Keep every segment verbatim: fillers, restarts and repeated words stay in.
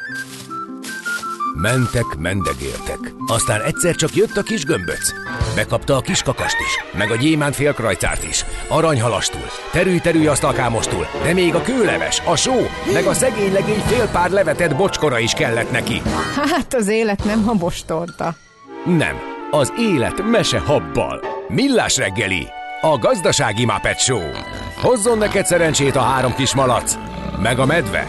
Mentek, mendegéltek. Aztán egyszer csak jött a kis gömböc. Bekapta a kis kakast is, meg a gyémánt félkrajcárt is, aranyhalastul, terű-terű asztalkámostul, de még a kőleves, a só, meg a szegény legény fél pár levetett bocskora is kellett neki. Hát az élet nem habostorta. Nem, az élet mese habbal. Millás reggeli, a gazdasági Muppet Show. Hozzon neked szerencsét a három kis malac, meg a medve.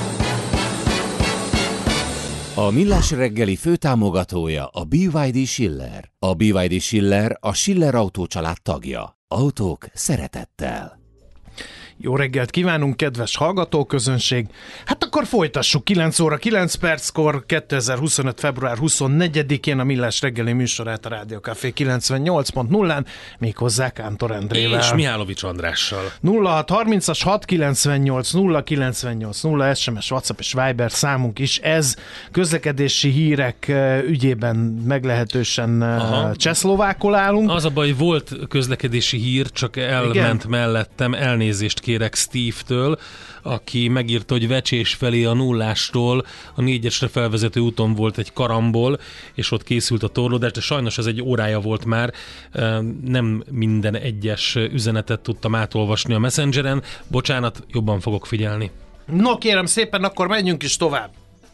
A Millás reggeli főtámogatója a bé vé dé Schiller. A bé vé dé Schiller a Schiller Autó család tagja. Autók szeretettel. Jó reggelt kívánunk, kedves hallgatóközönség! Hát akkor folytassuk kilenc óra kilenc perckor, kétezer-huszonöt. február huszonnegyedikén a Millás reggeli műsorát a Rádió Café kilencvennyolc pont nullán, méghozzá Kántor Endrével. És Mihálovics Andrással. nulla hat harmincas hat kilencvennyolc nulla kilencvennyolc nulla es em es, WhatsApp és Viber számunk is. Ez közlekedési hírek ügyében meglehetősen Aha. csehszlovákul állunk. Az a baj, volt közlekedési hír, csak elment Igen? mellettem, elnézést kérek Steve-től, aki megírta, hogy Vecsés felé a nullástól a négyesre felvezető úton volt egy karambol, és ott készült a torlódás, de sajnos ez egy órája volt már, nem minden egyes üzenetet tudtam átolvasni a Messengeren. Bocsánat, jobban fogok figyelni. No kérem szépen, akkor menjünk is tovább.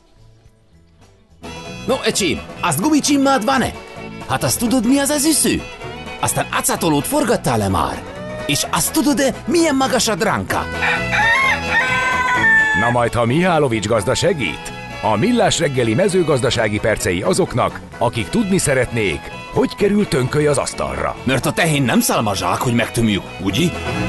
No, ecsi, azt gumicsimmád van-e? Hát azt tudod, mi az az üsző? Aztán acatolót forgattál-e már? És azt tudod-e, milyen magas a dránka? Na majd, ha Mihálovics gazda segít, a Millás reggeli mezőgazdasági percei azoknak, akik tudni szeretnék, hogy kerül tönköly az asztalra. Mert a tehén nem szálmazsák, hogy megtömjük, ugye?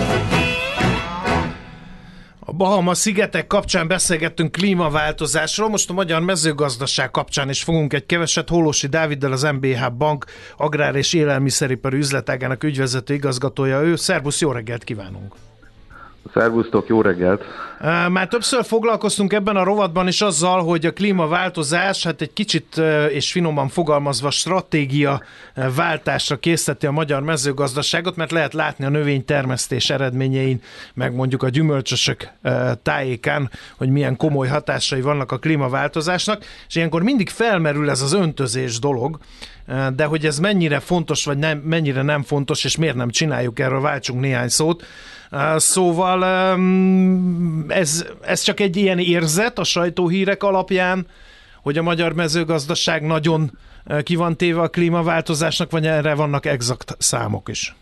A Bahama-szigetek kapcsán beszélgettünk klímaváltozásról, most a magyar mezőgazdaság kapcsán is fogunk egy keveset. Hólósi Dáviddal, az em bé há Bank agrár- és élelmiszeripari üzletágának ügyvezető igazgatója ő. Szervusz, jó reggelt kívánunk! Szervusztok, jó reggelt! Már többször foglalkoztunk ebben a rovatban is azzal, hogy a klímaváltozás, hát egy kicsit és finoman fogalmazva stratégia váltásra készíteti a magyar mezőgazdaságot, mert lehet látni a növénytermesztés eredményein, meg mondjuk a gyümölcsösök tájékán, hogy milyen komoly hatásai vannak a klímaváltozásnak, és ilyenkor mindig felmerül ez az öntözés dolog, de hogy ez mennyire fontos, vagy nem, mennyire nem fontos, és miért nem csináljuk, erről váltsunk néhány szót. Szóval ez, ez csak egy ilyen érzet a sajtóhírek alapján, hogy a magyar mezőgazdaság nagyon ki van téve a klímaváltozásnak, vagy erre vannak exakt számok is?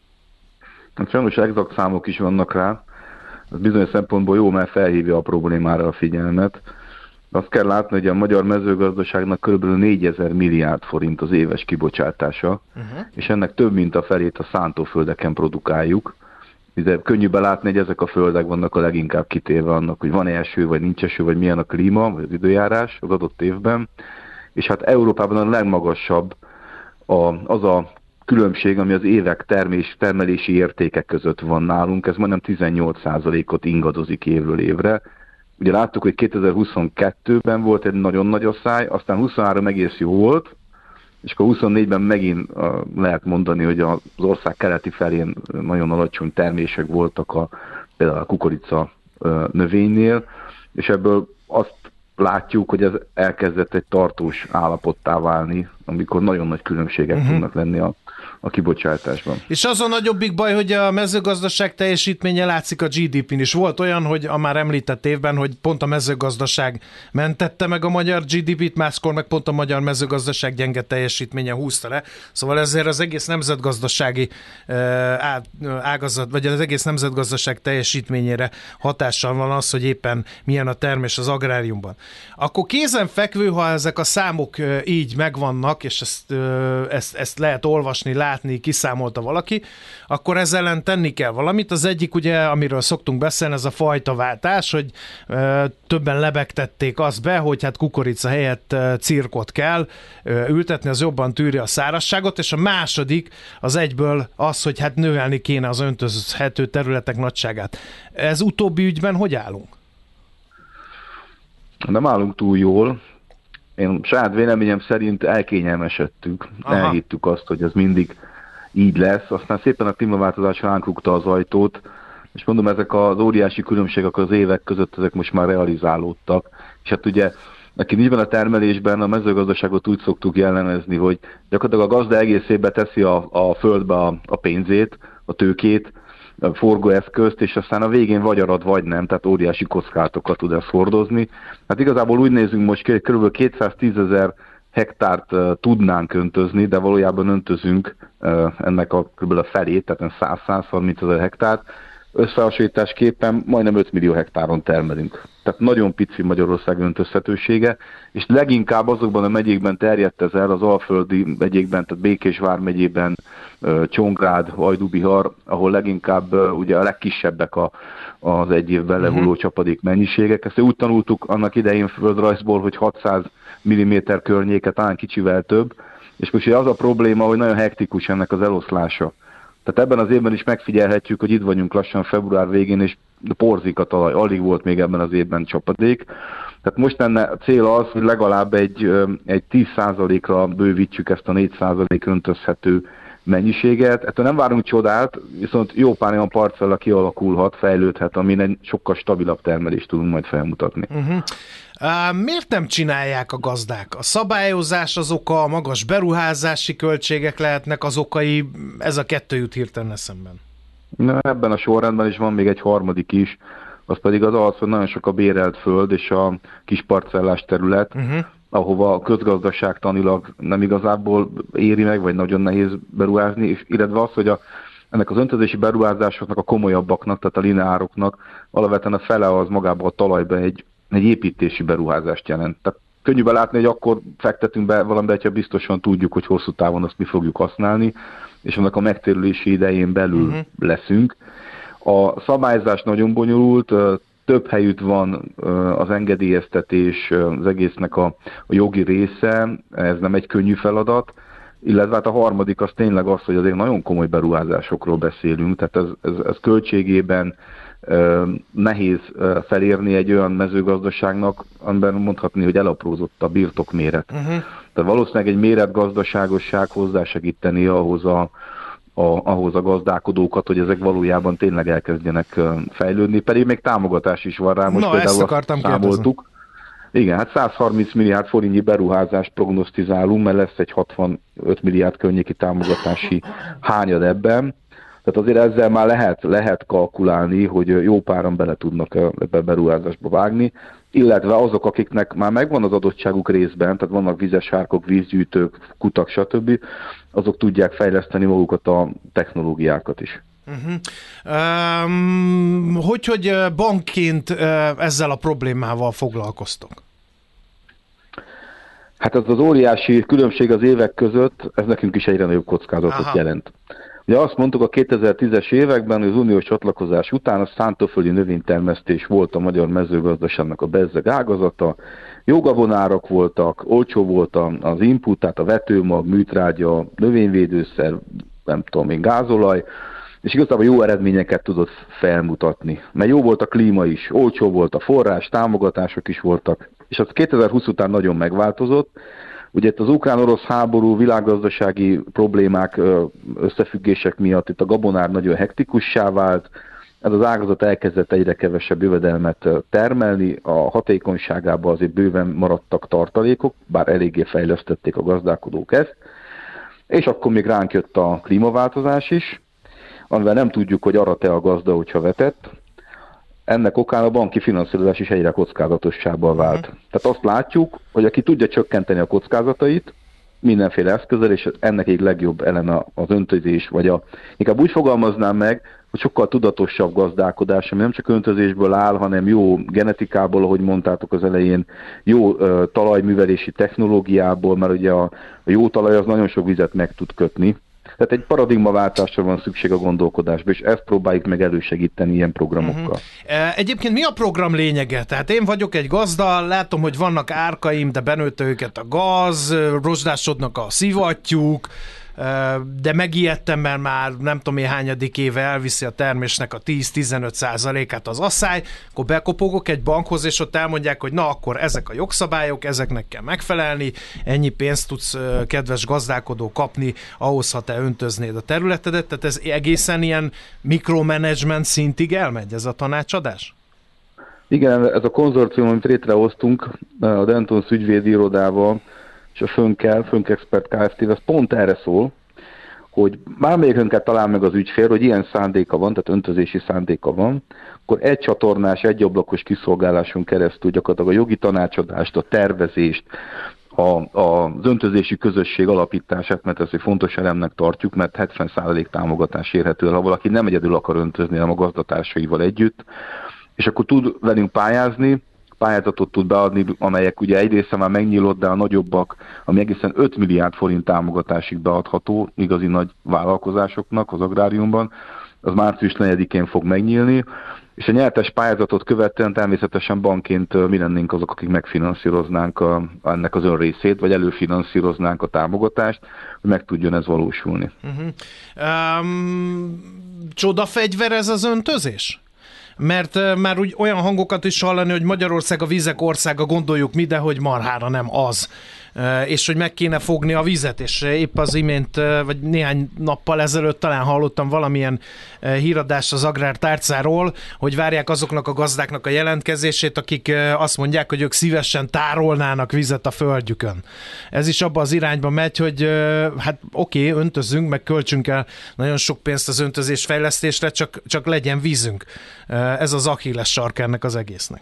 Hát sajnos exakt számok is vannak rá. Ez bizonyos szempontból jó, mert felhívja a problémára a figyelmet. Azt kell látni, hogy a magyar mezőgazdaságnak kb. négyezer milliárd forint az éves kibocsátása, uh-huh. és ennek több mint a felét a szántóföldeken produkáljuk. De könnyű belátni, hogy ezek a földek vannak a leginkább kitéve annak, hogy van-e eső, vagy nincs eső, vagy milyen a klíma, vagy az időjárás az adott évben. És hát Európában a legmagasabb a, az a különbség, ami az évek termés, termelési értékek között van nálunk. Ez majdnem tizennyolc százalékot ingadozik évről évre. Ugye láttuk, hogy kétezer-huszonkettőben volt egy nagyon nagy asszály, aztán huszonhárom egész jó volt, és akkor huszonnégyben megint uh, lehet mondani, hogy az ország keleti felén nagyon alacsony termések voltak a, például a kukorica uh, növénynél, és ebből azt látjuk, hogy ez elkezdett egy tartós állapottá válni, amikor nagyon nagy különbségek uh-huh. tudnak lenni a, a kibocsátásban. És az a nagyobbik baj, hogy a mezőgazdaság teljesítménye látszik a gé dé pén is. Volt olyan, hogy a már említett évben, hogy pont a mezőgazdaság mentette meg a magyar gé dé pét, máskor meg pont a magyar mezőgazdaság gyenge teljesítménye húzta le. Szóval ezért az egész nemzetgazdasági ágazat, vagy az egész nemzetgazdaság teljesítményére hatással van az, hogy éppen milyen a termés az agráriumban. Akkor kézenfekvő, ha ezek a számok így megvannak, és ezt, ezt, ezt lehet olvasni, látni, kiszámolta valaki, akkor ezzel ellen tenni kell valamit. Az egyik, ugye, amiről szoktunk beszélni, ez a fajtaváltás, hogy ö, többen lebegtették azt be, hogy hát kukorica helyett ö, cirkot kell ö, ültetni, az jobban tűri a szárazságot, és a második az egyből az, hogy hát növelni kéne az öntözhető területek nagyságát. Ez utóbbi ügyben hogy állunk? Nem állunk túl jól. Én saját véleményem szerint elkényelmesedtük, Aha. elhittük azt, hogy ez mindig így lesz, aztán szépen a klímaváltozás ránk rúgta az ajtót, és mondom, ezek az óriási különbségek az évek között, ezek most már realizálódtak, és hát ugye aki nincs benne a termelésben, a mezőgazdaságot úgy szoktuk jellemezni, hogy gyakorlatilag a gazda egész évben teszi a, a földbe a, a pénzét, a tőkét, a forgóeszközt, és aztán a végén vagy arad, vagy nem, tehát óriási kockátokat tud ezt hordozni. Hát igazából úgy nézünk most ki, hogy kb. kétszáztízezer hektárt uh, tudnánk öntözni, de valójában öntözünk uh, ennek a kb. A felét, tehát száz-százharminc ezer hektárt. Összehasonlításképpen majdnem öt millió hektáron termelünk. Tehát nagyon pici Magyarország öntözhetősége, és leginkább azokban a megyékben terjedt ez el, az alföldi megyékben, tehát Békés vármegyében, Csongrád, Hajdú-Bihar, ahol leginkább ugye a legkisebbek a, az egy évben lehuló csapadék mennyiségek. Ezt úgy tanultuk annak idején földrajzból, hogy hatszáz milliméter környéke, talán kicsivel több, és most az a probléma, hogy nagyon hektikus ennek az eloszlása. Tehát ebben az évben is megfigyelhetjük, hogy itt vagyunk lassan február végén, és porzik a talaj, alig volt még ebben az évben csapadék. Tehát most lenne a cél az, hogy legalább egy, egy tíz százalékra bővítsük ezt a négy százalék öntözhető mennyiséget. Ettől nem várunk csodát, viszont jó pár olyan parcella kialakulhat, fejlődhet, amin egy sokkal stabilabb termelést tudunk majd felmutatni. Uh-huh. Uh, miért nem csinálják a gazdák? A szabályozás az oka, a magas beruházási költségek lehetnek az okai, ez a kettő jut hirtelen eszemben. Na, ebben a sorrendben is van még egy harmadik is, az pedig az az, hogy nagyon sok a bérelt föld és a kis parcellás terület, uh-huh. ahova közgazdaságtanilag nem igazából éri meg, vagy nagyon nehéz beruházni, és illetve az, hogy a, ennek az öntözési beruházásoknak, a komolyabbaknak, tehát a lineároknak alapvetően a fele az magába a talajba egy, egy építési beruházást jelent. Tehát könnyű belátni, hogy akkor fektetünk be valamibe, hogyha biztosan tudjuk, hogy hosszú távon azt mi fogjuk használni, és annak a megtérülési idején belül uh-huh. leszünk. A szabályzás nagyon bonyolult, több helyütt van az engedélyeztetés, az egésznek a, a jogi része, ez nem egy könnyű feladat, illetve hát a harmadik az tényleg az, hogy azért nagyon komoly beruházásokról beszélünk, tehát ez, ez, ez költségében nehéz felérni egy olyan mezőgazdaságnak, amiben mondhatni, hogy elaprózott a birtokméret. Uh-huh. Tehát valószínűleg egy méretgazdaságosság hozzásegíteni ahhoz a, a, ahhoz a gazdálkodókat, hogy ezek valójában tényleg elkezdjenek fejlődni, pedig még támogatás is van rá, most no, például azt számoltuk. Igen, hát százharminc milliárd forintnyi beruházást prognosztizálunk, mert lesz egy hatvanöt milliárd környéki támogatási hányad ebben. Tehát azért ezzel már lehet, lehet kalkulálni, hogy jó páran bele tudnak ebbe beruházásba vágni, illetve azok, akiknek már megvan az adottságuk részben, tehát vannak vizes árkok, vízgyűjtők, kutak, stb., azok tudják fejleszteni magukat a technológiákat is. Uh-huh. Um, hogy, hogy bankként ezzel a problémával foglalkoztok? Hát ez az óriási különbség az évek között, ez nekünk is egyre nagyobb kockázatot Aha. jelent. Ugye azt mondtuk a kétezer-tízes években, hogy az uniós csatlakozás után a szántóföldi növénytermesztés volt a magyar mezőgazdaságnak a bezzeg ágazata, jó gabonárak voltak, olcsó volt az input, tehát a vetőmag, műtrágya, növényvédőszer, nem tudom én, gázolaj, és igazából jó eredményeket tudott felmutatni. Mert jó volt a klíma is, olcsó volt a forrás, támogatások is voltak, és az kétezer-húsz után nagyon megváltozott. Ugye itt az ukrán-orosz háború, világgazdasági problémák, összefüggések miatt itt a gabonár nagyon hektikussá vált, ez az ágazat elkezdett egyre kevesebb jövedelmet termelni, a hatékonyságában azért bőven maradtak tartalékok, bár eléggé fejlesztették a gazdálkodók ezt, és akkor még ránk jött a klímaváltozás is, amivel nem tudjuk, hogy arat-e a gazda, hogyha vetett. Ennek okán a banki finanszírozás is egyre kockázatossábbá vált. Uh-huh. Tehát azt látjuk, hogy aki tudja csökkenteni a kockázatait, mindenféle eszközzel, és ennek egy legjobb eleme az öntözés, vagy a, inkább úgy fogalmaznám meg, hogy sokkal tudatosabb gazdálkodás, ami nem csak öntözésből áll, hanem jó genetikából, ahogy mondtátok az elején, jó uh, talajművelési technológiából, mert ugye a, a jó talaj az nagyon sok vizet meg tud kötni. Tehát egy paradigmaváltásra van szükség a gondolkodásba, és ezt próbáljuk meg elősegíteni ilyen programokkal. Uh-huh. Egyébként mi a program lényege? Tehát én vagyok egy gazda, látom, hogy vannak árkaim, de benőtte őket a gaz, rozsdásodnak a szivattyúk, de megijedtem, mert már nem tudom én hányadik éve elviszi a termésnek a tíz-tizenöt százalékát az asszály, akkor bekopogok egy bankhoz, és ott elmondják, hogy na akkor ezek a jogszabályok, ezeknek kell megfelelni, ennyi pénzt tudsz, kedves gazdálkodó, kapni ahhoz, ha te öntöznéd a területedet, tehát ez egészen ilyen mikromanagement szintig elmegy ez a tanácsadás? Igen, ez a konzorcium, amit létrehoztunk a Dentons ügyvédi irodával és a Fönkel, Fönkexpert Kft. Ez pont erre szól, hogy bármelyikünket talál meg az ügyfél, hogy ilyen szándéka van, tehát öntözési szándéka van, akkor egy csatornás, egy ablakos kiszolgáláson keresztül gyakorlatilag a jogi tanácsadást, a tervezést, a, a, az öntözési közösség alapítását, mert ezt egy fontos elemnek tartjuk, mert hetven százalék támogatás érhető el, ha valaki nem egyedül akar öntözni, hanem a gazdatársaival együtt, és akkor tud velünk pályázni, pályázatot tud beadni, amelyek ugye egy része már megnyílott, de a nagyobbak, ami egészen öt milliárd forint támogatásig beadható igazi nagy vállalkozásoknak az agráriumban, az március negyedikén fog megnyílni, és a nyertes pályázatot követően természetesen bankként mi lennénk azok, akik megfinanszíroznánk a, ennek az önrészét, vagy előfinanszíroznánk a támogatást, hogy meg tudjon ez valósulni. Uh-huh. Um, csodafegyver ez az öntözés? Mert uh, már úgy olyan hangokat is hallani, hogy Magyarország a vizek országa, gondoljuk mi, de hogy marhára nem az. Uh, és hogy meg kéne fogni a vizet, és épp az imént, uh, vagy néhány nappal ezelőtt talán hallottam valamilyen uh, híradást az agrártárcáról, hogy várják azoknak a gazdáknak a jelentkezését, akik uh, azt mondják, hogy ők szívesen tárolnának vizet a földjükön. Ez is abba az irányba megy, hogy uh, hát oké, okay, öntözünk, meg költsünk el nagyon sok pénzt az öntözés fejlesztésre, csak, csak legyen vízünk. Uh, ez az Achilles sarka ennek az egésznek.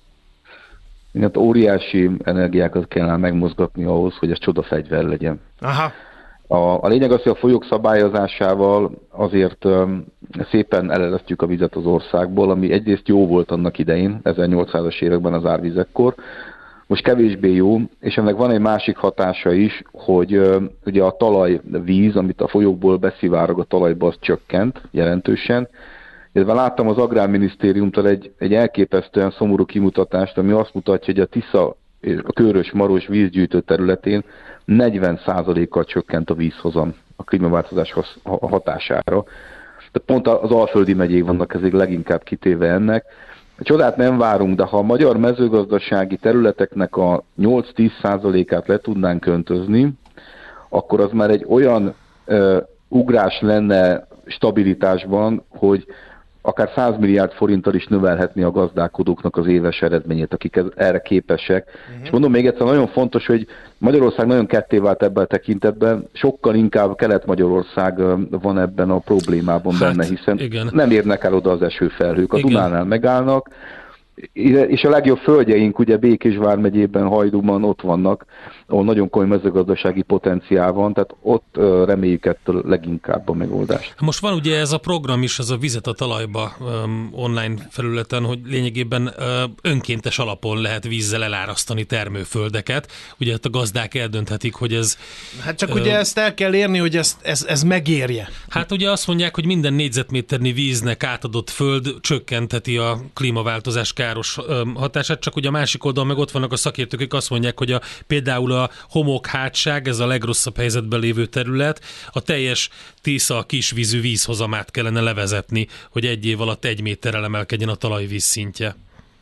Hát óriási energiákat kellene megmozgatni ahhoz, hogy ez csodafegyver legyen. Aha. A, a lényeg az, hogy a folyók szabályozásával azért um, szépen eleresztjük a vizet az országból, ami egyrészt jó volt annak idején, ezernyolcszázas években az árvizekkor, most kevésbé jó, és ennek van egy másik hatása is, hogy um, ugye a talajvíz, amit a folyókból beszivárog a talajba, az csökkent jelentősen. Illetve láttam az Agrárminisztériumtól egy, egy elképesztően szomorú kimutatást, ami azt mutatja, hogy a Tisza, a Körös-Maros vízgyűjtő területén negyven százalékkal csökkent a vízhozam a klímaváltozás hatására. Tehát pont az alföldi megyék vannak ezek leginkább kitéve ennek. A csodát nem várunk, de ha a magyar mezőgazdasági területeknek a nyolc-tíz százalékát le tudnánk öntözni, akkor az már egy olyan uh, ugrás lenne stabilitásban, hogy akár száz milliárd forinttal is növelhetni a gazdálkodóknak az éves eredményét, akik erre képesek. Uh-huh. És mondom még egyszer, nagyon fontos, hogy Magyarország nagyon ketté vált ebben a tekintetben, sokkal inkább Kelet-Magyarország van ebben a problémában hát, benne, hiszen igen. nem érnek el oda az esőfelhők, a igen. Dunánál megállnak, és a legjobb földjeink ugye Békés vármegyében, Hajdúban ott vannak, ahol nagyon komoly mezőgazdasági potenciál van, tehát ott reméljük ettől leginkább a megoldást. Most van ugye ez a program is, ez a Vizet a talajba um, online felületen, hogy lényegében uh, önkéntes alapon lehet vízzel elárasztani termőföldeket. Ugye a gazdák eldönthetik, hogy ez... Hát csak uh, ugye ezt el kell érni, hogy ez, ez, ez megérje. Hát ugye azt mondják, hogy minden négyzetméternyi víznek átadott föld csökkentheti a klímaváltozás káros um, hatását, csak ugye a másik oldalon meg ott vannak a szakértők, akik azt mondják, hogy a, például a homokhátság, ez a legrosszabb helyzetben lévő terület, a teljes Tisza kisvízű vízhozamát kellene levezetni, hogy egy év alatt egy méterrel emelkedjen a talajvíz szintje.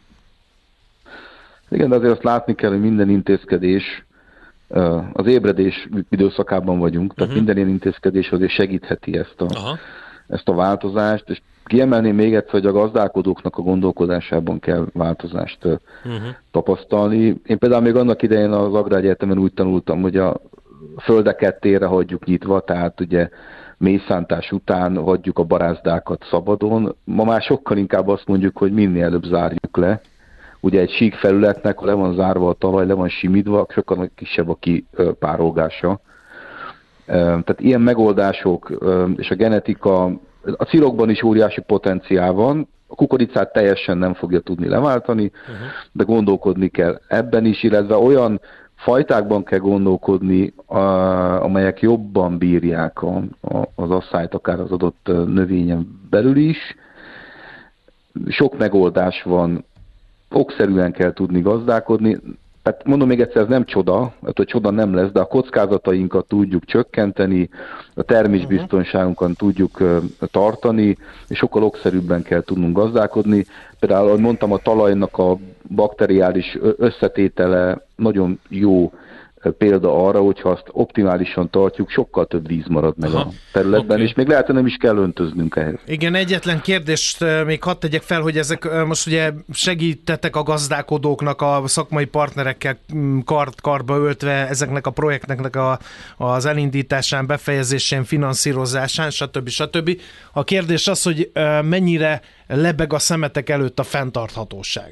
Igen, de azért azt látni kell, hogy minden intézkedés, az ébredés időszakában vagyunk, tehát uh-huh. minden ilyen intézkedés azért segítheti ezt a, ezt a változást, és kiemelném még egyszer, hogy a gazdálkodóknak a gondolkodásában kell változást uh-huh. tapasztalni. Én például még annak idején az Agráregyetemen úgy tanultam, hogy a földeket térre hagyjuk nyitva, tehát ugye mélyszántás után hagyjuk a barázdákat szabadon. Ma már sokkal inkább azt mondjuk, hogy minél előbb zárjuk le. Ugye egy sík felületnek, ha le van zárva a talaj, le van simítva, sokkal kisebb a kipárolgása. Tehát ilyen megoldások és a genetika, a cilokban is óriási potenciál van, a kukoricát teljesen nem fogja tudni leváltani, uh-huh. de gondolkodni kell ebben is, illetve olyan fajtákban kell gondolkodni, amelyek jobban bírják a, a, az asszályt, akár az adott növényen belül is. Sok megoldás van, okszerűen kell tudni gazdálkodni. Hát mondom még egyszer, ez nem csoda, hogy csoda nem lesz, de a kockázatainkat tudjuk csökkenteni, a termésbiztonságunkat tudjuk tartani, és sokkal okszerűbben kell tudnunk gazdálkodni. Például, ahogy mondtam, a talajnak a bakteriális összetétele nagyon jó példa arra, hogyha azt optimálisan tartjuk, sokkal több víz marad meg Aha, a területben, okay. és még lehet, hogy nem is kell öntöznünk ehhez. Igen, egyetlen kérdést még hadd tegyek fel, hogy ezek most ugye segítettek a gazdálkodóknak a szakmai partnerekkel kart, karba öltve ezeknek a projektnek a, az elindításán, befejezésén, finanszírozásán, stb. stb. A kérdés az, hogy mennyire lebeg a szemetek előtt a fenntarthatóság.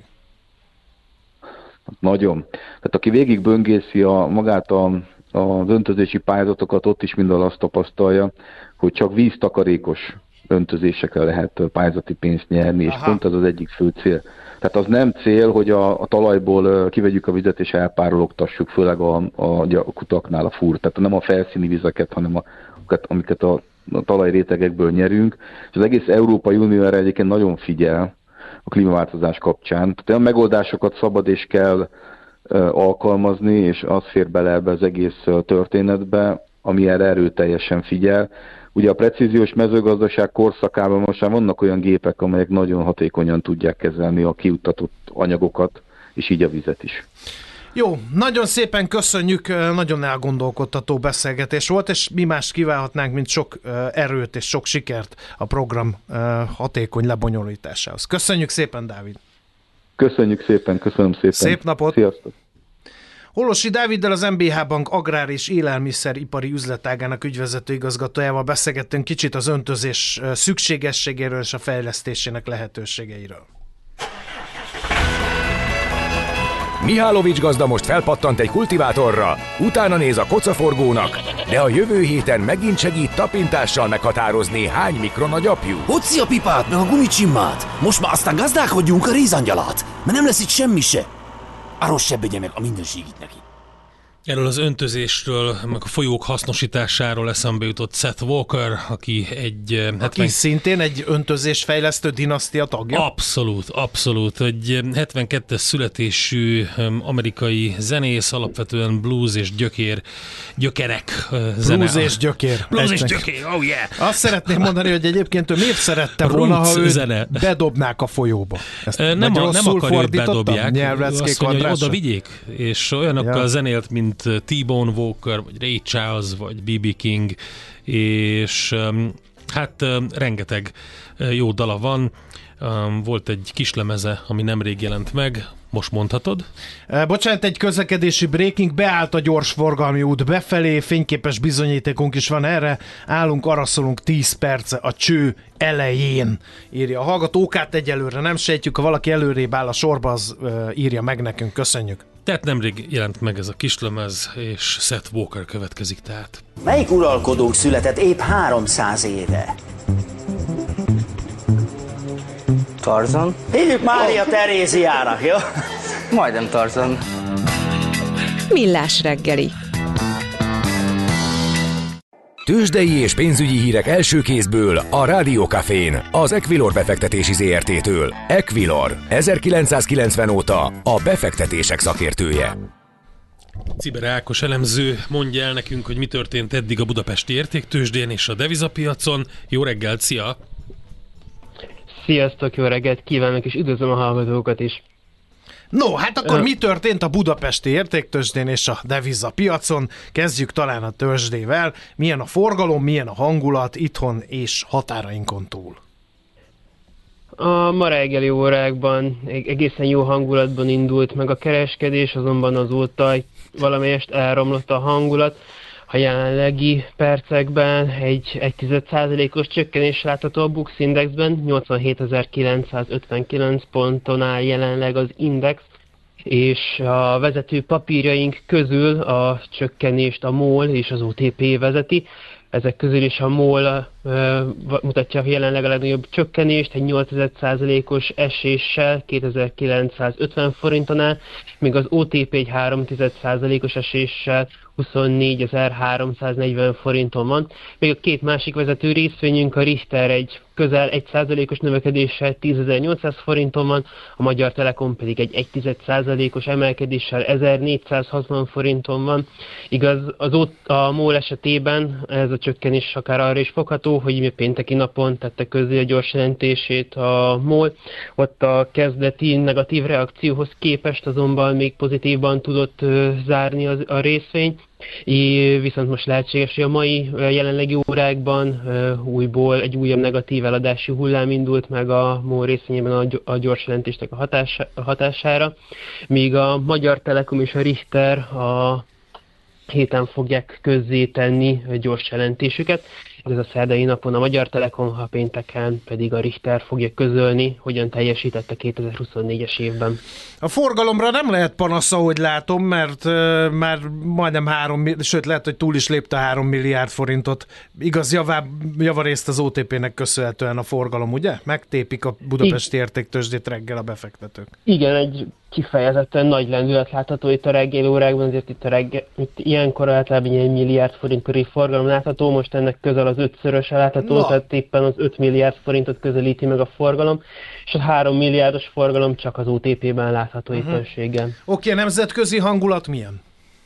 Nagyon. Tehát aki végig böngészi a, magát a, az öntözési pályázatokat, ott is mindenhol azt tapasztalja, hogy csak víztakarékos öntözésekre lehet pályázati pénzt nyerni, Aha. és pont ez az egyik fő cél. Tehát az nem cél, hogy a, a talajból kivegyük a vizet és elpárologtassuk, főleg a, a, a kutaknál a fúr. Tehát nem a felszíni vizeket, hanem a, amiket a, a talajrétegekből nyerünk. És az egész Európai Unió erre egyébként nagyon figyel a klímaváltozás kapcsán. Tehát olyan megoldásokat szabad és kell uh, alkalmazni, és az fér bele ebbe az egész uh, történetbe, ami erre erőteljesen figyel. Ugye a precíziós mezőgazdaság korszakában most már vannak olyan gépek, amelyek nagyon hatékonyan tudják kezelni a kiuttatott anyagokat, és így a vizet is. Jó, nagyon szépen köszönjük, nagyon elgondolkodtató beszélgetés volt, és mi más kívánhatnánk, mint sok erőt és sok sikert a program hatékony lebonyolításához. Köszönjük szépen, Dávid! Köszönjük szépen, köszönöm szépen! Szép napot! Sziasztok! Holosi Dáviddal, az em bé há Bank agrár és élelmiszeripari üzletágának ügyvezető igazgatójával beszélgettünk kicsit az öntözés szükségességéről és a fejlesztésének lehetőségeiről. Mihálovics gazda most felpattant egy kultivátorra, utána néz a kocaforgónak, de a jövő héten megint segít tapintással meghatározni, hány mikron a gyapjú. Hocsi a pipát, meg a gumicsimmát! Most már aztán gazdálkodjunk a rézangyalát, mert nem lesz itt semmi se. Arról se begye meg a mindenségit neki. Erről az öntözésről, meg a folyók hasznosításáról eszembe jutott Seth Walker, aki egy... hetven... Aki szintén egy öntözésfejlesztő dinasztia tagja? Abszolút, abszolút. Egy hetvenkettes születésű amerikai zenész, alapvetően blues és gyökér, gyökerek zene. Blues és gyökér. Blues és gyökér, oh yeah! Azt szeretném mondani, hogy egyébként ő miért szerette volna, ha őt zene. bedobnák a folyóba? Ezt nem, a, nem akarja, hogy bedobják. Azt mondja, hogy oda vigyék, és olyanokkal ja. zenélt, mint T-Bone Walker, vagy Ray Charles, vagy bé bé King, és hát rengeteg jó dala van. Volt egy kislemeze, ami nemrég jelent meg, most mondhatod? Bocsánat, egy közlekedési breaking, beállt a gyorsforgalmi út befelé, fényképes bizonyítékunk is van erre, állunk, araszolunk tíz perce a cső elején, írja a hallgatókát, egyelőre nem sejtjük, ha valaki előrébb áll a sorba, az írja meg nekünk, köszönjük. Tehát nemrég jelent meg ez a kislemez, és Seth Walker következik tehát. Melyik uralkodónk született épp háromszáz éve? Tarzan? Hívjuk Mária oh. Teréziának, jó? Majdnem Tarzan. Millás reggeli. Tőzsdei és pénzügyi hírek első kézből a Rádió Cafén, az Equilor befektetési zé er té-től. Equilor, ezerkilencszázkilencven óta a befektetések szakértője. Ciber Ákos elemző mondja el nekünk, hogy mi történt eddig a budapesti értéktőzsdén és a devizapiacon. Jó reggelt, szia! Sziasztok, jó reggelt kívánok, és üdvözlöm a hallgatókat is! No, hát akkor mi történt a budapesti értéktőzsdén és a devizapiacon? Kezdjük talán a tőzsdével. Milyen a forgalom, milyen a hangulat itthon és határainkon túl? A ma reggeli órákban egészen jó hangulatban indult meg a kereskedés, azonban azóta valamelyest elromlott a hangulat. A jelenlegi percekben egy egy tized százalékos csökkenés látható a Bux Indexben, nyolcvanhétezer-kilencszázötvenkilenc ponton áll jelenleg az index, és a vezető papírjaink közül a csökkenést a MOL és az o té pé vezeti. Ezek közül is a MOL uh, mutatja jelenleg a legnagyobb csökkenést, egy nyolc százalékos eséssel kétezer-kilencszázötven forinton áll, míg az o té pé egy három százalékos eséssel huszonnégyezer-háromszáznegyven forinton van. Még a két másik vezető részvényünk, a Richter egy közel egy százalékos növekedéssel tízezer-nyolcszáz forinton van, a Magyar Telekom pedig egy egy tized százalékos emelkedéssel ezernégyszázhatvan forinton van. Igaz, az ott a MOL esetében ez a csökkenés akár arra is fogható, látható, hogy pénteki napon tette közzé a gyors jelentését a MOL. Ott a kezdeti negatív reakcióhoz képest azonban még pozitívban tudott zárni az, a részvény. I, viszont most lehetséges, hogy a mai jelenlegi órákban újból egy újabb negatív eladási hullám indult meg a MOL részvényében a, a gyors jelentésnek a, hatása, a hatására, míg a Magyar Telekom és a Richter a héten fogják közzétenni gyors jelentésüket. Ez a szerdai napon a Magyar Telekom, ha pénteken pedig a Richter fogja közölni, hogyan teljesített a kétezer-huszonnégyes évben. A forgalomra nem lehet panasz, ahogy látom, mert uh, már majdnem három, sőt lehet, hogy túl is lépte három milliárd forintot. Igaz, javá, javarészt az o té pé-nek köszönhetően a forgalom, ugye? Megtépik a budapesti értéktőzsdét reggel a befektetők. Igen, egy kifejezetten nagy lendület látható itt a reggeli órákban, azért itt, a reggel, itt ilyenkor általában egy milliárd forint körüli forgalom látható, most ennek közel az ötszöröse látható, no. Tehát éppen az öt milliárd forintot közelíti meg a forgalom, és a három milliárdos forgalom csak az o té pé-ben látható uh-huh. éppenséggel. Oké, okay, a nemzetközi hangulat milyen?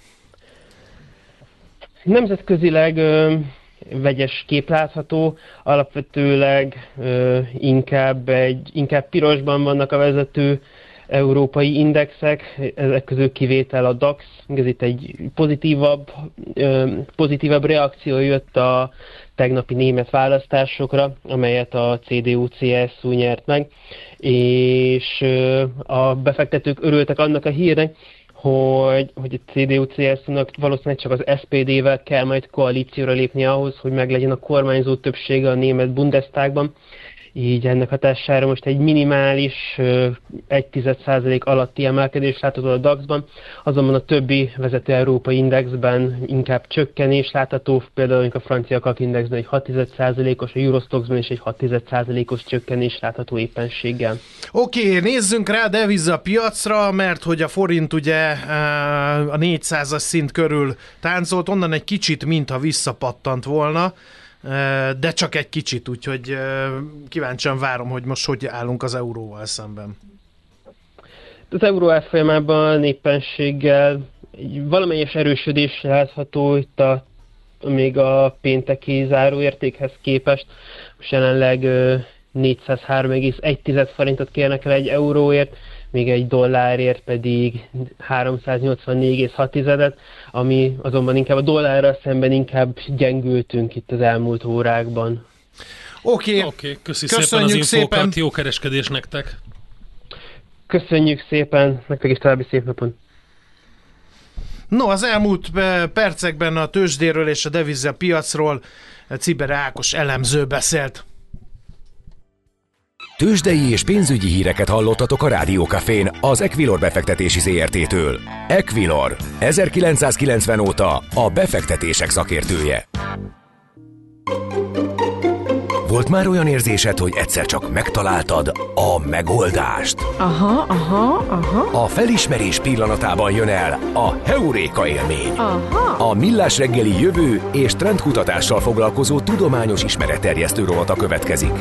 Nemzetközileg ö, vegyes kép látható, alapvetőleg ö, inkább, egy, inkább pirosban vannak a vezető európai indexek, ezek közül kivétel a DAX, ez itt egy pozitívabb, pozitívabb reakció jött a tegnapi német választásokra, amelyet a cé dé u cé es u nyert meg, és a befektetők örültek annak a hírnek, hogy, hogy a cé dé u cé es u-nak valószínűleg csak az es pé dé-vel kell majd koalícióra lépni ahhoz, hogy meglegyen a kormányzó többsége a német Bundestagban. Így ennek hatására most egy minimális egy tized százalék alatti emelkedés látható a DAX-ban, azonban a többi vezető európai indexben inkább csökkenés látható, például a francia kak indexben egy hat tized százalékos, a Eurostoxban is egy hat tized százalékos csökkenés látható éppenséggel. Oké, okay, nézzünk rá a devizapiacra, mert hogy a forint ugye a négyszázas szint körül táncolt, onnan egy kicsit mintha visszapattant volna, de csak egy kicsit, úgyhogy kíváncsian várom, hogy most hogy állunk az euróval szemben. Az euró árfolyamában éppenséggel valamelyes erősödés látható itt a, még a pénteki záróértékhez képest. Most jelenleg négyszázhárom egész egy forintot kérnek el egy euróért, még egy dollárért pedig háromszáznyolcvannégy egész hat, ami azonban inkább a dollárral szemben inkább gyengültünk itt az elmúlt órákban. Oké, okay. okay, köszi szépen az infókat, szépen. Jó kereskedés nektek! Köszönjük szépen, nektek is további szép napon! No, az elmúlt percekben a tőzsdéről és a devizapiacról Cibere Ákos elemző beszélt. Tőzsdei és pénzügyi híreket hallottatok a Rádió Cafén az Equilor befektetési zé er té-től. Equilor, ezerkilencszázkilencven óta a befektetések szakértője. Volt már olyan érzésed, hogy egyszer csak megtaláltad a megoldást? Aha, aha, aha. A felismerés pillanatában jön el a heuréka élmény. Aha. A Millás reggeli jövő és trendkutatással foglalkozó tudományos ismeretterjesztő rovata következik.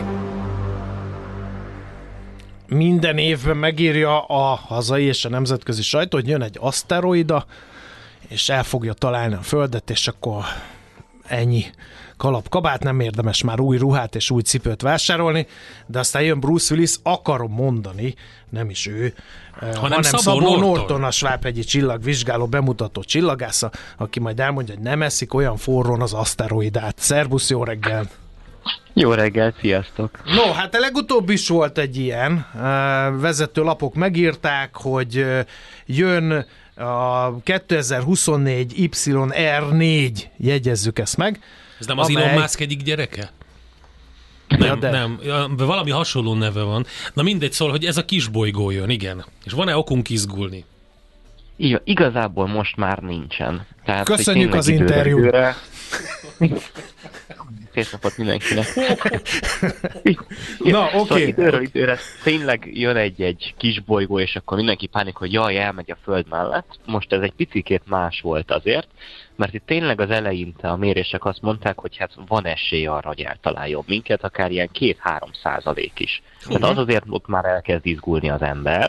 Minden évben megírja a hazai és a nemzetközi sajtó, hogy jön egy aszteroida, és el fogja találni a Földet, és akkor ennyi kalap kabát, nem érdemes már új ruhát és új cipőt vásárolni, de aztán jön Bruce Willis, akarom mondani, nem is ő, hanem, hanem Szabó, Szabó Norton. Norton, a svábhegyi csillagvizsgáló bemutató csillagásza, aki majd elmondja, hogy nem eszik olyan forrón az aszteroidát. Szerbusz, jó reggel! Jó reggel, sziasztok! No, hát a legutóbb is volt egy ilyen. Vezető lapok megírták, hogy jön a kétezer-huszonnégy Y R négy, jegyezzük ezt meg. Ez nem az amely... Elon Musk egyik gyereke? Nem, ja, de... nem, valami hasonló neve van. Na mindegy, szól, hogy ez a kis bolygó jön, igen. És van-e okunk izgulni? Igen, igazából most már nincsen. Tehát, köszönjük az interjút! Szép napot mindenkinek. Na, oké. Okay. Szóval időről időre tényleg jön egy-egy kis bolygó, és akkor mindenki pánik, hogy jaj, elmegy a Föld mellett. Most ez egy picikét más volt azért, mert itt tényleg az eleinte a mérések azt mondták, hogy hát van esély arra, hogy eltaláljon minket, akár ilyen két-három százalék is. Uh-huh. Tehát az azért ott már elkezd izgulni az ember,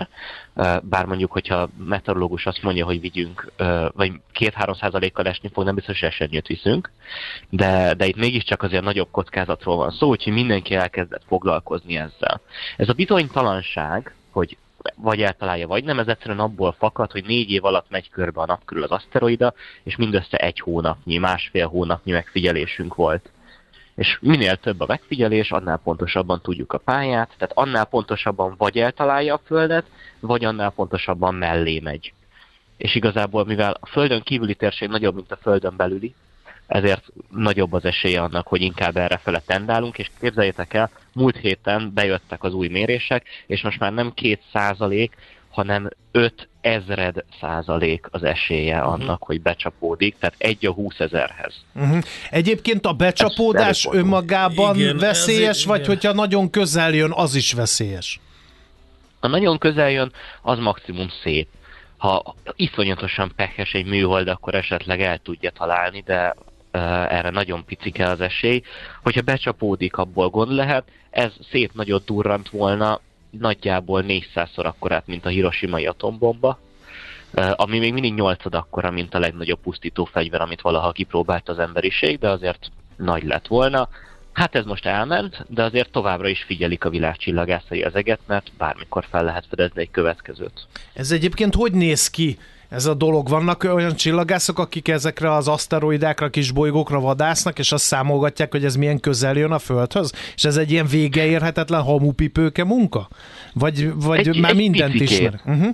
bár mondjuk, hogyha a meteorológus azt mondja, hogy vigyünk, vagy két-három százalékkal esni fog, nem biztos, hogy esernyőt viszünk, de, de itt mégiscsak azért nagyobb kockázatról van szó, úgyhogy mindenki elkezdett foglalkozni ezzel. Ez a bizonytalanság, hogy vagy eltalálja, vagy nem, ez egyszerűen abból fakad, hogy négy év alatt megy körbe a nap körül az aszteroida, és mindössze egy hónapnyi, másfél hónapnyi megfigyelésünk volt. És minél több a megfigyelés, annál pontosabban tudjuk a pályát, tehát annál pontosabban vagy eltalálja a Földet, vagy annál pontosabban mellé megy. És igazából, mivel a Földön kívüli térség nagyobb, mint a Földön belüli, ezért nagyobb az esélye annak, hogy inkább errefele tendálunk, és képzeljétek el, múlt héten bejöttek az új mérések, és most már nem két százalék, hanem öt ezred százalék az esélye uh-huh. annak, hogy becsapódik, tehát egy a húszezerhez. Uh-huh. Egyébként a becsapódás önmagában igen, veszélyes, ezért, vagy igen. hogyha nagyon közel jön, az is veszélyes? Ha nagyon közel jön, az maximum szép. Ha iszonyatosan pehes egy műhold, akkor esetleg el tudja találni, de uh, erre nagyon picike az esély. Hogyha becsapódik, abból gond lehet. Ez szép nagyot durrant volna, nagyjából négyszázszor akkorát, mint a hiroshimai atombomba, ami még mindig nyolcad akkora, mint a legnagyobb pusztító fegyver, amit valaha kipróbált az emberiség, de azért nagy lett volna. Hát ez most elment, de azért továbbra is figyelik a világ csillagászai az eget, mert bármikor fel lehet fedezni egy következőt. Ez egyébként hogy néz ki? Ez a dolog. Vannak olyan csillagászok, akik ezekre az aszteroidákra, kis bolygókra vadásznak, és azt számolgatják, hogy ez milyen közel jön a Földhöz? És ez egy ilyen végeérhetetlen hamupipőke munka? Vagy, vagy egy, már egy mindent ismer? Uh-huh.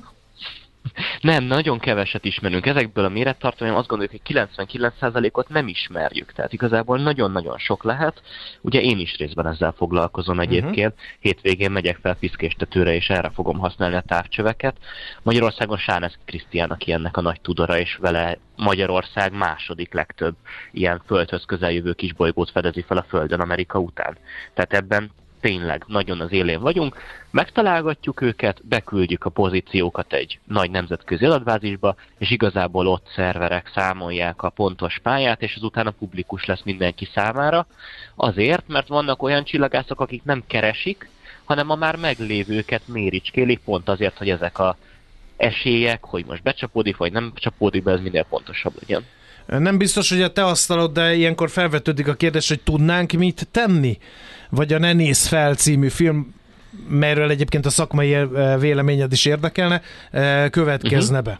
Nem, nagyon keveset ismerünk. Ezekből a mérettartományban azt gondoljuk, hogy kilencvenkilenc százalékot nem ismerjük. Tehát igazából nagyon-nagyon sok lehet. Ugye én is részben ezzel foglalkozom egyébként. Uh-huh. Hétvégén megyek fel Piszkéstetőre, és erre fogom használni a távcsöveket. Magyarországon Sáneszky Krisztián, aki ennek a nagy tudora, és vele Magyarország második legtöbb ilyen Földhöz közeljövő kisbolygót fedezi fel a Földön Amerika után. Tehát ebben tényleg nagyon az élén vagyunk, megtalálgatjuk őket, beküldjük a pozíciókat egy nagy nemzetközi adatbázisba, és igazából ott szerverek számolják a pontos pályát, és azután publikus lesz mindenki számára. Azért, mert vannak olyan csillagászok, akik nem keresik, hanem a már meglévőket méricskélik, pont azért, hogy ezek a esélyek, hogy most becsapódik, vagy nem csapódik be, ez minél pontosabb legyen. Nem biztos, hogy a te asztalod, de ilyenkor felvetődik a kérdés, hogy tudnánk mit tenni? Vagy a Ne nézz fel című film, melyről egyébként a szakmai véleményed is érdekelne, következne be?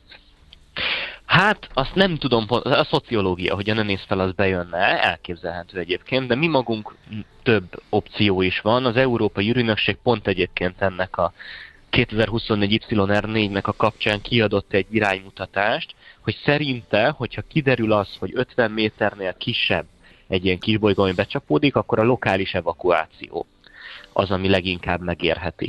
Hát, azt nem tudom, a szociológia, hogy a Ne nézz fel, az bejönne, elképzelhető egyébként, de mi magunk több opció is van. Az Európai űrügynökség pont egyébként ennek a kétezer-huszonnégy Y R négynek a kapcsán kiadott egy iránymutatást, hogy szerinte, hogyha kiderül az, hogy ötven méternél kisebb egy ilyen kisbolygó, ami becsapódik, akkor a lokális evakuáció az, ami leginkább megérheti.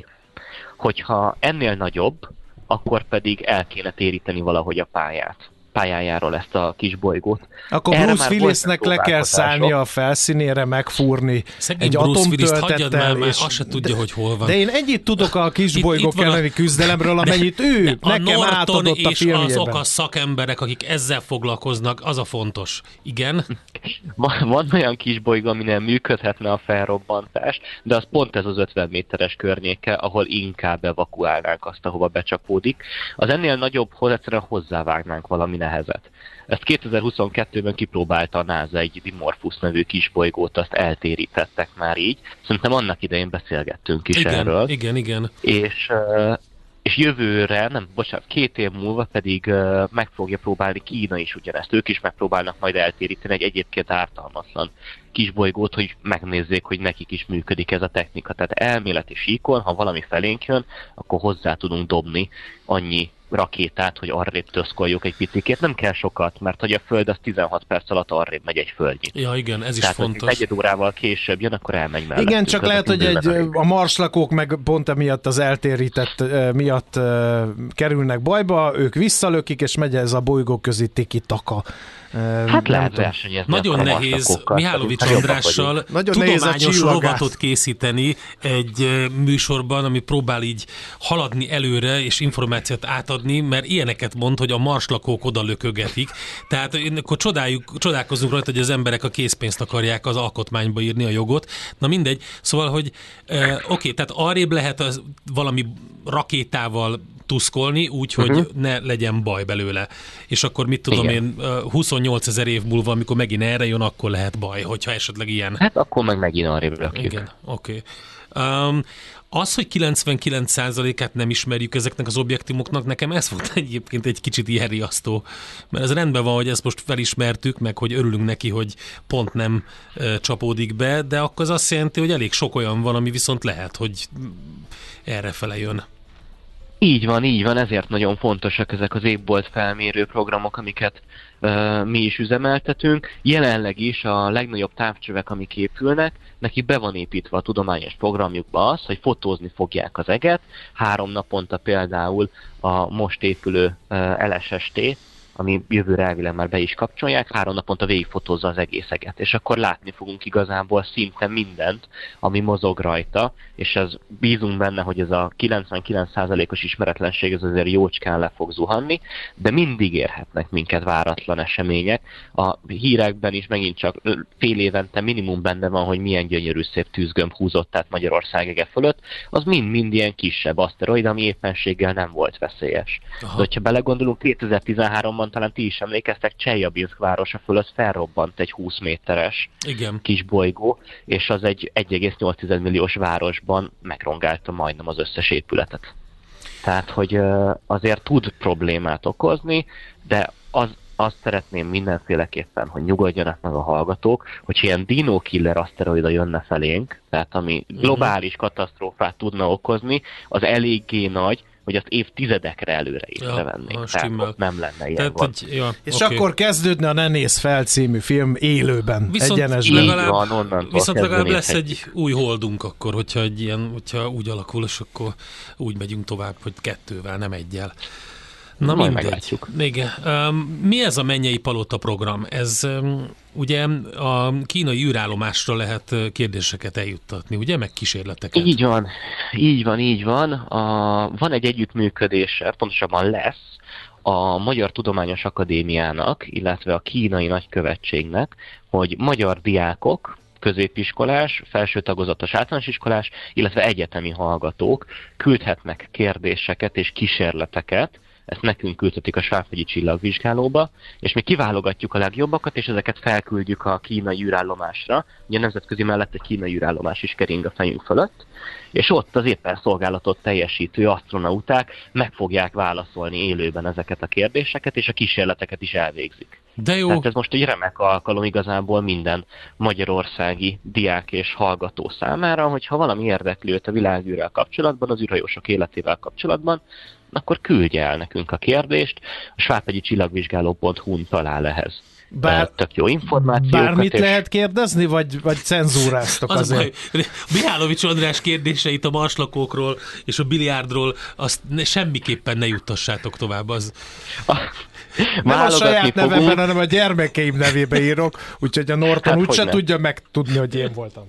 Hogyha ennél nagyobb, akkor pedig el kéne téríteni valahogy a pályát. pályájáról ezt a kis bolygót. Akkor erre Bruce Willisnek le kell szállnia a felszínére, megfúrni szegény egy Bruce Willis-t hagyjad már, és... már azt se tudja, hogy hol van. De én ennyit tudok a kis bolygók elleni küzdelemről, amennyit ő a nekem átadott a filmjében. és azok a szakemberek, akik ezzel foglalkoznak, az a fontos. Igen? Van, van olyan kis bolygó, aminél működhetne a felrobbantás, de az pont ez az ötven méteres környéke, ahol inkább evakuálnánk azt, ahova becsapódik. Az ennél nagyobbhoz egyszerűen hozzávágnánk valami nehezet. Ezt kétezer-huszonkettőben kipróbálta a NASA egy Dimorphos nevű kisbolygót, azt eltérítettek már így. Szerintem annak idején beszélgettünk is igen, erről. Igen, igen. És, és jövőre, nem, bocsánat, két év múlva pedig meg fogja próbálni Kína is ugyanezt. Ők is megpróbálnak majd eltéríteni egy egyébként ártalmatlan kisbolygót, hogy megnézzék, hogy nekik is működik ez a technika. Tehát elméleti síkon, ha valami felénk jön, akkor hozzá tudunk dobni annyi rakétát, hogy arrébb töszkoljuk egy picikét. Nem kell sokat, mert hogy a Föld az tizenhat perc alatt arrébb megy egy földnyit. Ja, igen, ez is Tehát, fontos. Tehát, hogy egy órával később jön, akkor elmegy mellett. Igen, csak lehet, hogy egy, a marslakók meg pont emiatt az eltérített miatt uh, kerülnek bajba, ők visszalökik, és megy ez a bolygóközi tiki-taka. Hát lehet versenyezni. Nagyon nehéz Mihálovics Andrással tudományos rovatot készíteni egy műsorban, ami próbál így haladni előre és információt átadni, mert ilyeneket mond, hogy a marslakók oda lökögetik. Tehát akkor csodáljuk, csodálkozunk rajta, hogy az emberek a készpénzt akarják az alkotmányba írni, a jogot. Na mindegy. Szóval, hogy eh, oké, okay, tehát arrébb lehet az valami rakétával tuszkolni, úgy, hogy uh-huh. ne legyen baj belőle. És akkor mit tudom Igen. én, huszonnyolcezer év múlva, amikor megint erre jön, akkor lehet baj, hogyha esetleg ilyen. Hát akkor meg megint arrébb rakjuk. Igen, oké. Okay. Um, az, hogy kilencvenkilenc százalékát nem ismerjük ezeknek az objektumoknak, nekem ez volt egyébként egy kicsit ilyen riasztó. Mert ez rendben van, hogy ezt most felismertük, meg hogy örülünk neki, hogy pont nem e, csapódik be, de akkor az azt jelenti, hogy elég sok olyan van, ami viszont lehet, hogy errefele jön. Így van, így van, ezért nagyon fontosak ezek az égbolt felmérő programok, amiket uh, mi is üzemeltetünk. Jelenleg is a legnagyobb távcsövek, amik épülnek, neki be van építve a tudományos programjukba az, hogy fotózni fogják az eget. Három naponta például a most épülő uh, el es es té, ami jövőre elvileg már be is kapcsolják, három naponta végigfotózza az egész eget, és akkor látni fogunk igazából szinte mindent, ami mozog rajta, és ez bízunk benne, hogy ez a kilencvenkilenc százalékos ismeretlenség ez azért jócskán le fog zuhanni, de mindig érhetnek minket váratlan események. A hírekben is megint csak fél évente minimum benne van, hogy milyen gyönyörű szép tűzgömb húzott át Magyarország ege fölött, az mind-mind ilyen kisebb aszteroid, ami éppenséggel nem volt veszélyes. Aha. De hogyha belegondolunk, kétezer-tizenháromban talán ti is emlékeztek, Cseljabinszk városa fölött felrobbant egy húsz méteres Igen. kis bolygó, és az egy egy egész nyolc milliós városban megrongálta majdnem az összes épületet. Tehát, hogy azért tud problémát okozni, de az, azt szeretném mindenféleképpen, hogy nyugodjanak meg a hallgatók, hogy ilyen dinokiller aszteroida jönne felénk, tehát ami globális katasztrófát tudna okozni, az eléggé nagy, hogy azt évtizedekre előre észrevennénk. Ja, tehát nem lenne ilyen tehát, van. Hogy, ja, és okay. akkor kezdődne a Ne nézz fel című film élőben, viszont egyenesben. Legalább, van, viszont legalább lesz egy új holdunk akkor, hogyha, egy ilyen, hogyha úgy alakul, és akkor úgy megyünk tovább, hogy kettővel, nem egyel. Na majd mindegy. meglátjuk. Igen. Um, mi ez a Mennyei Palota program? Ez um, ugye a kínai űrállomásra lehet kérdéseket eljuttatni, ugye? Meg kísérleteket. Így van, így van, így van. A, van egy együttműködése, pontosabban lesz a Magyar Tudományos Akadémiának, illetve a Kínai Nagykövetségnek, hogy magyar diákok, középiskolás, felső tagozatos általános iskolás, illetve egyetemi hallgatók küldhetnek kérdéseket és kísérleteket, ezt nekünk küldhetik a Svábhegyi csillagvizsgálóba, és mi kiválogatjuk a legjobbakat, és ezeket felküldjük a kínai űrállomásra. Ugye a nemzetközi mellett egy kínai űrállomás is kering a fejünk fölött, és ott az éppen szolgálatot teljesítő asztronauták meg fogják válaszolni élőben ezeket a kérdéseket, és a kísérleteket is elvégzik. De jó. Tehát ez most egy remek alkalom igazából minden magyarországi diák és hallgató számára, hogyha valami érdekli őt a világűrrel kapcsolatban, az űrhajósok életével kapcsolatban, akkor küldje el nekünk a kérdést, a svábhegyi csillagvizsgáló pont hu-n talál ehhez. Bár, tök jó információkat. Bármit és... lehet kérdezni, vagy, vagy cenzúráztok az azért? Baj, Mihálovics András kérdéseit a marslakókról és a biliárdról, azt ne, semmiképpen ne juttassátok tovább. Az... A... Nem a saját nevemben, hanem a gyermekeim nevébe írok, úgyhogy a Norton hát, úgyse tudja megtudni, hogy én voltam.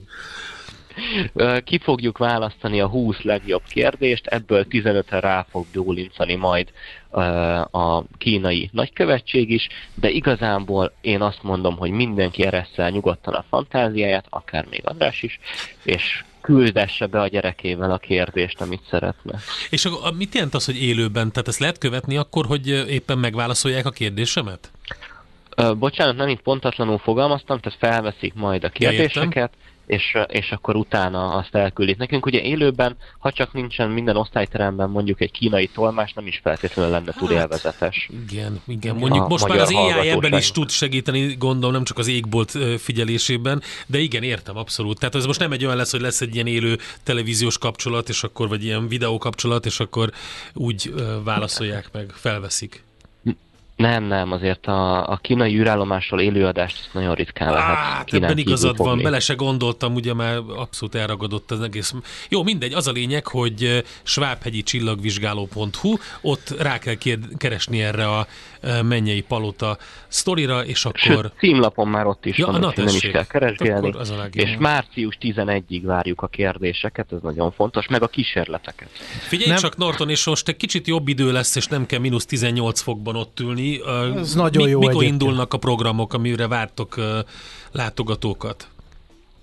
Ki fogjuk választani a húsz legjobb kérdést, ebből tizenötre rá fog bólincani majd a kínai nagykövetség is, de igazából én azt mondom, hogy mindenki eresszel nyugodtan a fantáziáját, akár még András is, és küldesse be a gyerekével a kérdést, amit szeretne. És a, a, mit jelent az, hogy élőben? Tehát ezt lehet követni akkor, hogy éppen megválaszolják a kérdésemet? Ö, bocsánat, nem itt pontatlanul fogalmaztam, tehát felveszik majd a kérdéseket, és, és akkor utána azt elküldik nekünk. Ugye élőben, ha csak nincsen minden osztályteremben mondjuk egy kínai tolmás, nem is feltétlenül lenne túl élvezetes. Igen, igen. Mondjuk a most már az á i ebben is tud segíteni, gondolom, nem csak az égbolt figyelésében, de igen, értem abszolút. Tehát ez most nem egy olyan lesz, hogy lesz egy ilyen élő televíziós kapcsolat, és akkor, vagy ilyen videó kapcsolat, és akkor úgy válaszolják meg, felveszik. Nem, nem, azért a, a kínai űrállomásról élőadást nagyon ritkán lehet. Hát ebben igazad van, bele se gondoltam, ugye már abszolút elragadott az egész. Jó, mindegy, az a lényeg, hogy svábhegyi csillagvizsgáló pont hu, ott rá kell kér- keresni erre a Mennyei Palota sztorira, és akkor... Sőt, címlapon már ott is ja, van, hogy nem is kell keresgélni. És van. március tizenegyedikéig várjuk a kérdéseket, ez nagyon fontos, meg a kísérleteket. Figyelj nem. csak, Norton, és most egy kicsit jobb idő lesz, és nem kell mínusz tizennyolc fokban ott ülni. Ez uh, nagyon mi, jó Mikor egyébként. Indulnak a programok, amire vártok uh, látogatókat?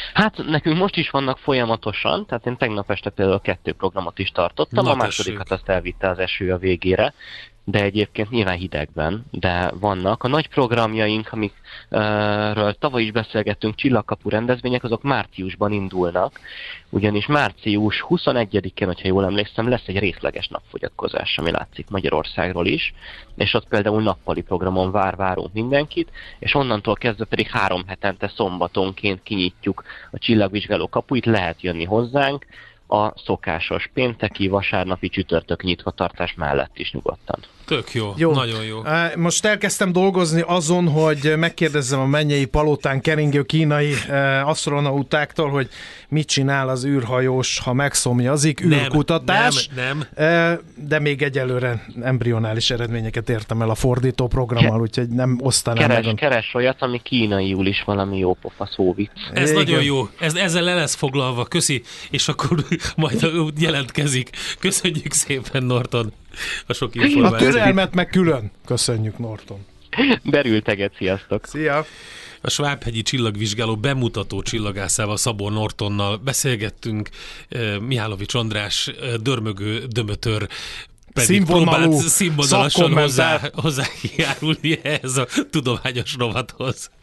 Hát nekünk most is vannak folyamatosan, tehát én tegnap este például kettő programot is tartottam, Na, a másodikat azt elvitte az eső a végére, de egyébként nyilván hidegben, de vannak. A nagy programjaink, amikről tavaly is beszélgettünk, csillagkapu rendezvények, azok márciusban indulnak, ugyanis március huszonegyedikén, hogyha jól emlékszem, lesz egy részleges napfogyatkozás, ami látszik Magyarországról is, és ott például nappali programon vár-várunk mindenkit, és onnantól kezdve pedig három hetente szombatonként kinyitjuk a csillagvizsgáló kapuit, lehet jönni hozzánk, a szokásos pénteki, vasárnapi, csütörtök nyitvatartás mellett is nyugodtan. Tök jó, jó, nagyon jó. Most elkezdtem dolgozni azon, hogy megkérdezzem a Mennyei Palotán keringő kínai asztronautáktól, hogy mit csinál az űrhajós, ha megszomjazik, űrkutatás. Nem, nem. De még egyelőre embrionális eredményeket értem el a fordító programmal, Ke- úgyhogy nem osztanám keres, meg. Keres olyat, ami kínaiul is valami jó pofa szóvic. Ez Igen. nagyon jó, ez, ezzel le lesz foglalva, köszi, és akkor majd jelentkezik. Köszönjük szépen, Norton, a sok információt. A türelmet meg külön. Köszönjük, Norton. Derülteget, sziasztok! Szia! A Svábhegyi csillagvizsgáló bemutató csillagászával, Szabó Nortonnal beszélgettünk, Mihálovics András dörmögő dömötör pedig színvonalú, színvonalasan hozzá, hozzájárulni ehhez a tudományos rovathoz.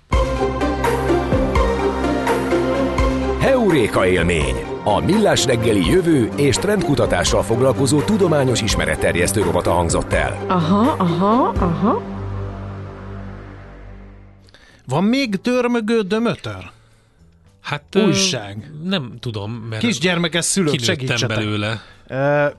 Heuréka élmény! A Millás reggeli jövő és trendkutatással foglalkozó tudományos ismeretterjesztő rovata hangzott el. Aha, aha, aha. Van még dörmögő dömötör? Hát újság. Ö, nem tudom, mert kisgyermekes szülők, segítsetek. belőle. Uh,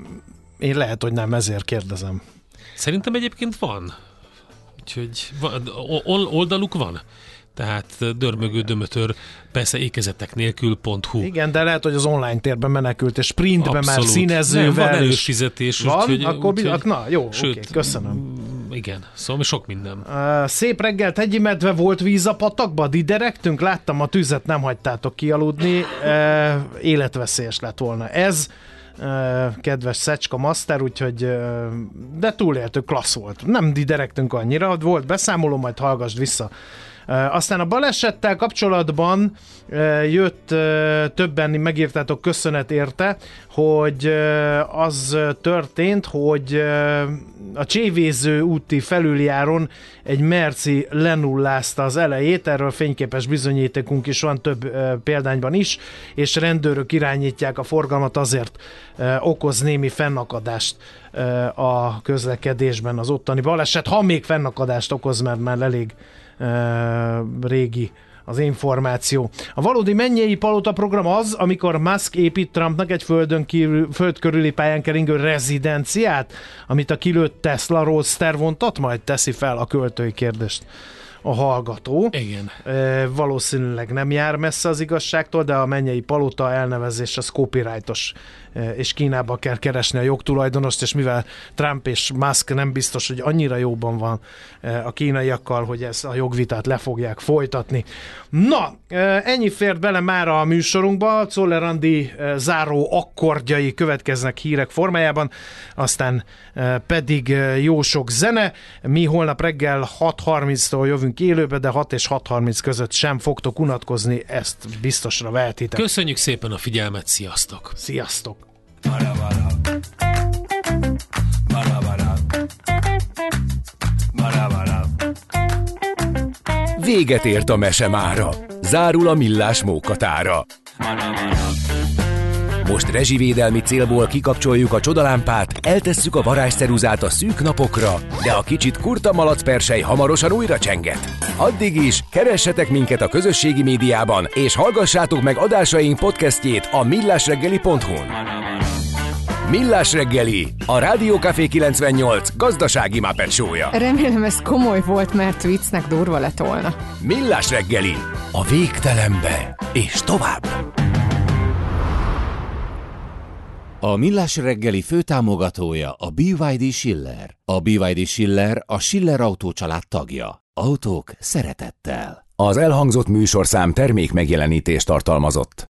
én lehet, hogy nem, ezért kérdezem. Szerintem egyébként van. Úgyhogy oldaluk van. Tehát dörmögő dömötör, persze ékezetek nélkül pont hu. Igen, de lehet, hogy az online térben menekült, és printben Abszolút. már színezővel. Nem, van előfizetés. Van? Úgyhogy, Akkor úgyhogy, na, jó, sőt, oké, köszönöm. Igen, szóval sok minden. Uh, szép reggelt, Hegyi Medve, volt víz a patakba, diderektünk, láttam a tüzet, nem hagytátok kialudni, uh, életveszélyes lett volna ez. Uh, kedves Szecska Master, úgyhogy uh, de túléltük, klassz volt. Nem diderektünk annyira, volt beszámoló, majd hallgassd vissza. Uh, aztán a balesettel kapcsolatban uh, jött, uh, többen megírtátok, köszönet érte, hogy uh, az történt, hogy uh, a Csévéző úti felüljáron egy merci lenullázta az elejét, erről fényképes bizonyítékunk is van több uh, példányban is, és rendőrök irányítják a forgalmat, azért uh, okoz némi fennakadást uh, a közlekedésben az ottani baleset, ha még fennakadást okoz, mert már elég Uh, régi az információ. A valódi Mennyei Palota program az, amikor Musk épít Trumpnak egy földön kívül, föld körüli pályán keringő rezidenciát, amit a kilőtt Tesla Roadster vontat, majd teszi fel a költői kérdést a hallgató. Igen. E, valószínűleg nem jár messze az igazságtól, de a Mennyei Palota elnevezés az copyrightos, e, és Kínába kell keresni a jogtulajdonost, és mivel Trump és Musk nem biztos, hogy annyira jóban van e, a kínaiakkal, hogy ezt a jogvitát le fogják folytatni. Na, e, ennyi fért bele már a műsorunkba, Czoller Andi e, záró akkordjai következnek hírek formájában, aztán e, pedig e, jó sok zene. Mi holnap reggel hat harminctól jövünk élőbe, de hat és hat harminc között sem fogtok unatkozni, ezt biztosra vehetitek. Köszönjük szépen a figyelmet, sziasztok! Sziasztok! Véget ért a mese mára. Zárul a Millás mókatára. Most rezsivédelmi célból kikapcsoljuk a csodalámpát, eltesszük a varázsceruzát a szűk napokra, de a kicsit kurta malacpersely hamarosan újra csenget. Addig is keressetek minket a közösségi médiában, és hallgassátok meg adásaink podcastjét a millásreggeli pont hu-n. Millás reggeli, a Rádió Café kilencvennyolc gazdasági Muppet show-ja. Remélem ez komoly volt, mert viccnek durva lett volna. Millás reggeli, a végtelenbe és tovább. A Millás reggeli főtámogatója a bé vé dé Schiller. A bé vé dé Schiller a Schiller Autó család tagja. Autók szeretettel. Az elhangzott műsorszám termék megjelenítést tartalmazott.